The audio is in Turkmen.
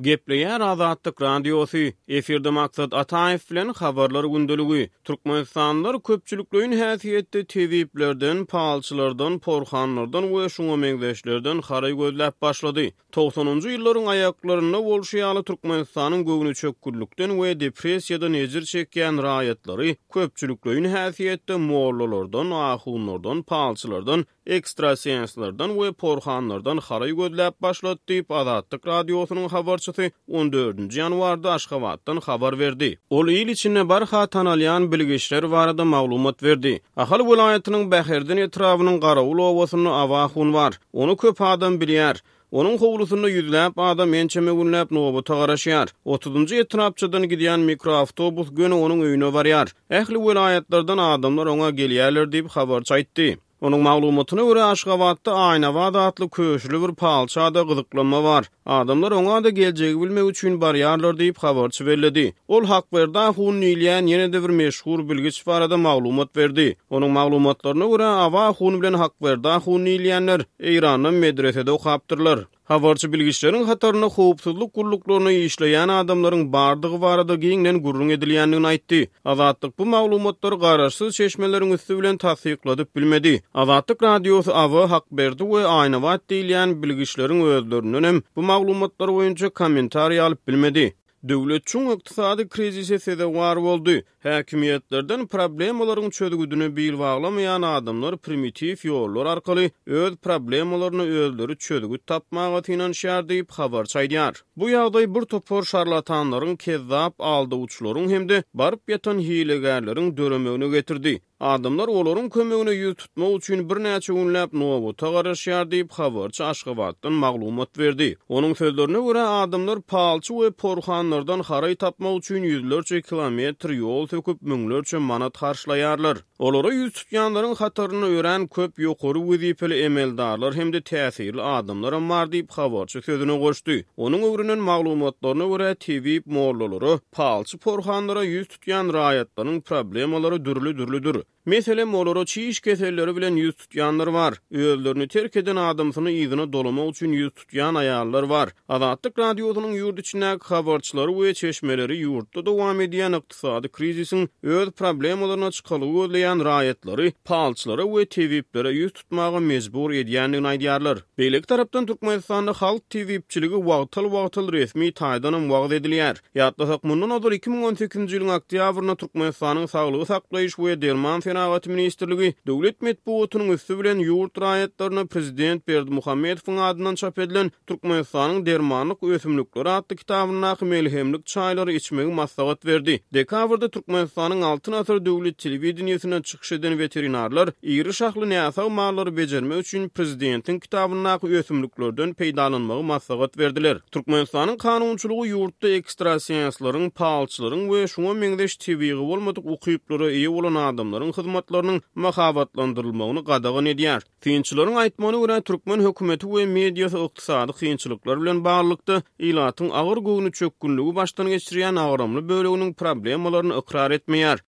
Gepleýär Azatlyk radiosu, efirde maksat Ataýew bilen habarlar gündölügi. Türkmenistanlar köpçülikleýin häsiýetde tewiplerden, palçylardan, porhanlardan we şoňa meňzeşlerden haray gözläp başlady. 90-njy ýyllaryň aýaklaryna bolşýaly Türkmenistanyň göwüni çökkürlükden we depressiýadan ejir çekýän raýatlary köpçülikleýin häsiýetde mollalardan, ahunlardan, palçylardan, ekstrasenslardan we porhanlardan haray gözläp başlady diýip Azatlyk radiosynyň habarçysy 14 ýanwarda Aşgabatdan habar berdi. Ol ýyl içinde barha tanalýan bilgiçler barada maglumat berdi. Ahal welaýatynyň Bäherden etrawynyň Garaul owasyny awahun bar. Onu köp adam bilýär. Onun howlusynda ýüzläp adam ençeme günläp nowata garaşýar. 30-njy etrapçydan gidýän mikroawtobus göni onuň öýüne barýar. Ähli welaýatlardan adamlar oňa gelýärler diýip habarçy aýtdy. Onun maglumatyna görä Aşgabatda Aýnawa adly köşlü bir palçada gyzyklanma bar. Adamlar oňa da geljegi bilmek üçin barýarlar diýip habarçy berdi. Ol Hakberda hun ýylýän ýene-de bir meşhur bilgiç barada maglumat berdi. Onun maglumatlaryna görä Awa hun bilen Hakberda hun ýylýänler Eýranyň medresede okapdyrlar. Habarçy bilgiçleriň hataryna howpsuzlyk guruluklaryny işleýän adamlaryň bardygy barada giňden gurrun edilýändigini aýtdy. Azatlyk bu maglumatlary garaşsyz çeşmeleriň üstü bilen tasdikladyp bilmedi. Azatlyk radiosu Awa Hakberdi we Aýnawa diýilýän bilgiçleriň özlerinden hem bu maglumatlar boýunça kommentariýa alyp bilmedi. Döwlet çuň ykdysady krizise sebäp boldy. Häkimiýetlerden problemalaryň çözgüdüni bil baglamaýan adamlar primitiv ýollar arkaly öz problemalaryny özleri çözgüt tapmagy tinanşýar diýip habar çaýdýar. Bu ýagdaý bir topor şarlatanlaryň kezzap aldywçylaryň hemde baryp ýatan hilegärleriň döremegine getirdi. Adamlar olaryň kömegine ýüz tutmak üçin bir näçe günläp nowata garaşýar diýip habarçy Aşgabatdan maglumat berdi. Onuň sözlerine görä adamlar palçy we porhanlardan haray tapmak üçin ýüzlerçe kilometr ýol töküp müňlerçe manat harçlaýarlar. Olary ýüz tutýanlaryň hataryny ören köp ýokary wezipeli emeldarlar hemde täsirli adamlar bar diýip habarçy sözüne goşdy. Onuň öwründen maglumatlaryna görä tewip mollalary palçy porhanlara ýüz tutýan raýatlaryň problemalary dürlüdür. Mesele moloro çiş keselleri bilen ýüz tutýanlar bar. Özlerini terk eden adamsyny ýygyna dolamak üçin ýüz tutýan aýallar bar. Azatlyk radiosynyň ýurt içindäki habarçylary we çeşmeleri ýurtda dowam edýän ykdysady krizisiň öz problemalaryna çykalyp gözleýän raýatlary, palçylary we tewiplere ýüz tutmagy mejbur edýändigini aýdýarlar. Beýlek tarapdan Türkmenistanda halk tewipçiligi wagtal resmi taýdanam wagt edilýär. Ýatlasak mundan ozur 2018-nji ýylyň oktýabryna Türkmenistanyň saglygy saklaýyş we derman Fenagat Ministrligi döwlet medeniýetiniň üstü bilen ýurt raýatlaryna prezident Berdimuhammedowyň adynan çap edilen Türkmenistanyň dermanlyk ösümlikleri adly kitabyna melhemlik çaýlary içmegi maslahat berdi. Dekabrda Türkmenistanyň altyn asr döwlet telewizionyasynda çykyş eden veterinarlar ýyry şahly näsag mallary bejermek üçin prezidentiň kitabyna ösümliklerden peýdalanmagy maslahat berdiler. Türkmenistanyň kanunçylygy ýurtda ekstrasenslaryň, palçylaryň we şoňa meňzeş tebigi bolmadyk ukyplara eýe bolan adamlaryň hyzmatlarynyň mahabatlandyrylmagyny gadagan edýär. Kynçylaryň aýtmagyna görä Türkmen hökümeti we mediýasy ykdysady kynçylyklar bilen baglykda ilatyň agyr göwüni çökkünligi başdan geçirýän agramly böleginiň problemalaryny ikrar etmeýär.